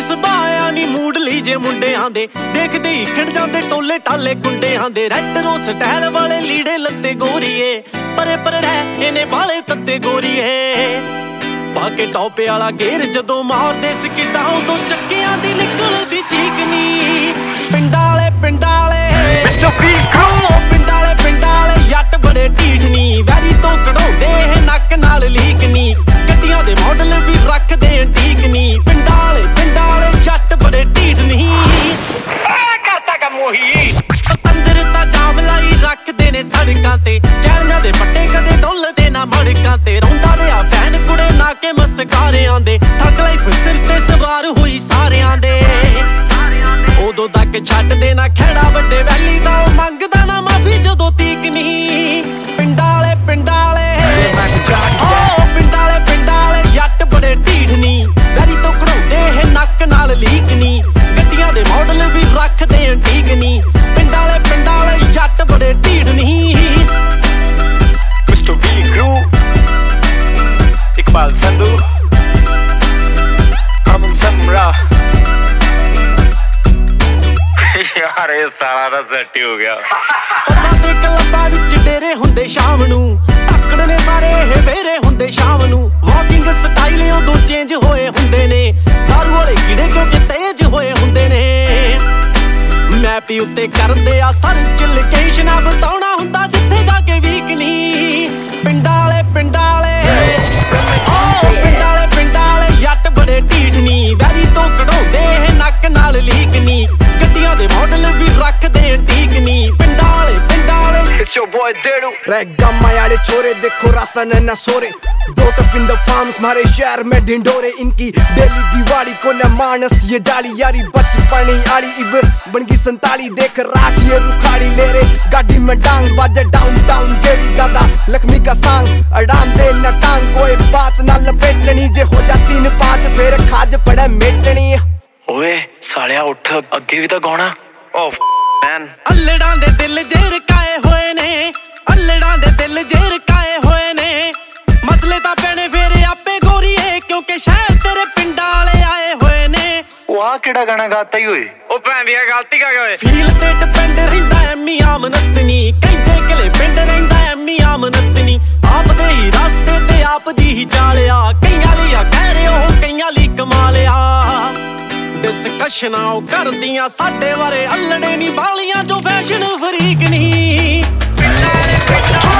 ਸੁਭਾਇਆ ਨੀ ਮੂਡਲੀ ਜੇ ਮੁੰਡਿਆਂ ਦੇ, ਦੇਖਦੇ ਹੀ ਖਿੰਡ ਜਾਂਦੇ ਟੋਲੇ ਟਾਲੇ ਗੁੰਡਿਆਂ ਦੇ। ਰੈਡ ਰੋਸ ਸਟਾਈਲ ਵਾਲੇ ਲੀੜੇ ਲੱਤੇ ਗੋਰੀਏ, ਪਰੇ ਪਰੇ ਰਹਿ ਇਹਨੇ ਬਾਲੇ ਤੱਤੇ ਗੋਰੀਏ। ਪਾ ਕੇ ਟੌਪੇ ਵਾਲਾ ਗੇਰ ਜਦੋਂ ਮਾਰਦੇ ਸਕਿੱਟਾਂ, ਉਦੋਂ ਚੱਕਿਆਂ ਦੀ ਨਿਕਲਦੀ ਚੀਕ ਨੀ। ਪਿੰਡਾਂ ਵਾਲੇ ਮਿਸਟਰ ਪੀ ਪਿੰਡਾਂ ਵਾਲੇ ਜੱਟ ਬੜੇ ਢੀਠ ਨੀ, ਵੈਰੀ ਤੋਂ ਕਢਾਉਂਦੇ ਇਹ ਨੱਕ ਨਾਲ ਲੀਕ ਨੀ। ਗੱਡੀਆਂ ਦੇ ਮਾਡਲ ਵੀ ਰੱਖਦੇ ਐਂਟੀਕ ਨੀ। ਪਿੰਡਾਂ ਵਾਲੇ ਜੱਟ ਬੜੇ ਢੀਠ ਨੀ। ਕਰਤਾ ਕੰਮ ਉਹੀ ਅੰਦਰ ਤਾਂ ਜਾਮ ਲਾਈ ਰੱਖਦੇ ਨੇ ਸੜਕਾਂ ਤੇ, ਚੈਲਿਆਂ ਦੇ ਪੱਟੇ ਕਦੇ ਡੁੱਲਦੇ ਨਾ ਮੜਕਾਂ ਤੇ। ਰੌਂਦਾ ਦੇ ਆ ਫੈਨ ਕੁੜੇ ਨਾ ਕੇ ਮਸਕਾਰਿਆਂ ਦੇ, ਥੱਕ ਲਾਈਫ ਸਿਰ ਤੇ ਸਵਾਰ ਹੋਈ ਸਾਰਿਆਂ ਦੇ। ਉਦੋਂ ਤੱਕ ਛੱਡਦੇ ਨਾ ਖੇੜਾ ਵੱਡੇ ਵੈਲੀ ਦਾ, ਉਹ ਮੰਗਦਾ ਨਾ ਮਾਫੀ ਜਦੋਂ ਤੀਕ ਨੀ। ਪਿੰਡਾਂ ਵਾਲੇ ਜੱਟ ਬੜੇ ਢੀਠ ਨੀ, ਵੈਰੀ ਤੋਂ ਕਢਾਉਂਦੇ ਇਹ ਨੱਕ ਨਾਲ ਲੀਕ ਨੀ। ਗੱਡੀਆਂ ਦੇ ਮਾਡਲ ਵੀ ਰੱਖਦੇ ਐਂਟੀਕ ਨੀ। ਪਿੰਡਾਂ ਵਾਲੇ ਜੱਟ ਬੜੇ ਢੀਠ ਨੀ। ਮਿਸਟਰ ਵੀ ਕਰੂ ਇਕਬਾਲ ਸੰਧੂ ਅਮਨ ਸਮਰਾ। ਯਾਰ ਇਹ ਸਾਲਾ ਦਾ ਸੈੱਟ ਹੋ ਗਿਆ। ਉਹਨਾਂ ਦੇ ਕਲੱਬਾਂ ਵਿੱਚ ਡੇਰੇ ਹੁੰਦੇ ਸ਼ਾਮ ਨੂੰ, ਟੱਕੜ ਨੇ ਸਾਰੇ ਇਹ ਵੇਰੇ ਹੁੰਦੇ ਸ਼ਾਮ ਨੂੰ। ਵਾਕਿੰਗ ਸਟਾਈਲ ਉਦੋਂ ਚੇਂਜ ਹੋਏ ਹੁੰਦੇ ਨੇ, ਦਾਰੂ ਵਾਲੇ ਕੀੜੇ ਕਿਉਂਕਿ ਤੇਜ਼ ਹੋਏ ਹੁੰਦੇ ਨੇ। ਮੈਪ ਉੱਤੇ ਕਰਦੇ ਆ ਸਰਚ ਲੋਕੇਸ਼ਨਾਂ, ਬਤਾਉਣਾ ਹੁੰਦਾ ਜਿੱਥੇ ਜਾ ਕੇ ਵੀਕ ਨੀ। ਪਿੰਡਾਂ ਵਾਲੇ ਜੱਟ ਬੜੇ ਢੀਠ ਨੀ, ਵੈਰੀ ਤੋਂ ਕਢਾਉਂਦੇ ਇਹ ਨੱਕ ਨਾਲ ਲੀਕ ਨੀ। ਗੱਡੀਆਂ ਦੇ ਮਾਡਲ ਵੀ ਰੱਖਦੇ ਐਂਟੀਕ ਨੀ। ਪਿੰਡਾਂ ਵਾਲੇ It's your boy Dedu रैग गम्मा यारे छोरे देखो राता न सोरे, brought up in the farms हमारे शहर में ढिंडोरे। इनकी डेली दिवाली को न मानस ये जाली, यारी बचपनी आली इब बनगी संताली। देख राख ये रुखाड़ी ले रे गाड़ी में डांग, बाजे डाउन टाउन गेड़ी दादा लक्ष्मी का सांग। अड़ाम दे न टांग कोई बात ना लपेटनी, जे हो जा 3-5 फिर खाज पड़े मेटनी। ਓਏ ਸਾਲਿਆ ਉੱਠ, ਅੱਗੇ ਵੀ ਤਾਂ ਗਾਉਣਾ। ਓ ਮੈਨ ਅਲੜਾਂ ਦੇ ਦਿਲ ਜੇ ਰਕਾਏ ਹੋਏ ਨੇ, ਅਲੜਾਂ ਦੇ ਦਿਲ ਜੇ ਰਕਾਏ ਹੋਏ ਨੇ। ਮਸਲੇ ਤਾਂ ਪੈਣੇ ਫੇਰ ਆਪੇ ਗੋਰੀਏ, ਕਿਉਂਕਿ ਸ਼ਹਿਰ ਤੇਰੇ ਪਿੰਡਾਂ ਵਾਲੇ ਆਏ ਹੋਏ ਨੇ। ਉਹ ਆ ਕਿਹੜਾ ਗਾਣਾ ਗਾਤਾ ਹੀ ਓਏ? ਉਹ ਭੈਣ ਦੀ ਗਲਤੀ ਕਾ ਗਏ। ਫੀਲ ਤੇ ਡਿਪੈਂਡ ਰਹਿੰਦਾ ਐਮੀ ਆਮਨਤ ਨੀ, ਕਹਿੰਦੇ ਕਿਲੇ ਪਿੰਡ ਰਹਿੰਦਾ ਐਮੀ ਆਮਨਤ ਨੀ। ਆਪ ਦੇ ਹੀ ਰਸਤੇ ਤੇ ਆਪ ਦੀ ਹੀ ਚਾਲਿਆ, ਕਈਆਂ ਲਈ ਆ ਕਹਿ ਰਹੇ ਉਹ ਕਈਆਂ ਲਈ ਕਮਾਲਿਆ। ਡਿਸਕਸ਼ਨਾਂ ਉਹ ਕਰਦੀਆਂ ਸਾਡੇ ਬਾਰੇ, ਅਲੜੇ ਨੀ ਬਾਲੀਆਂ ਜੋ ਫੈਸ਼ਨ ਫਰੀਕ ਨੀ।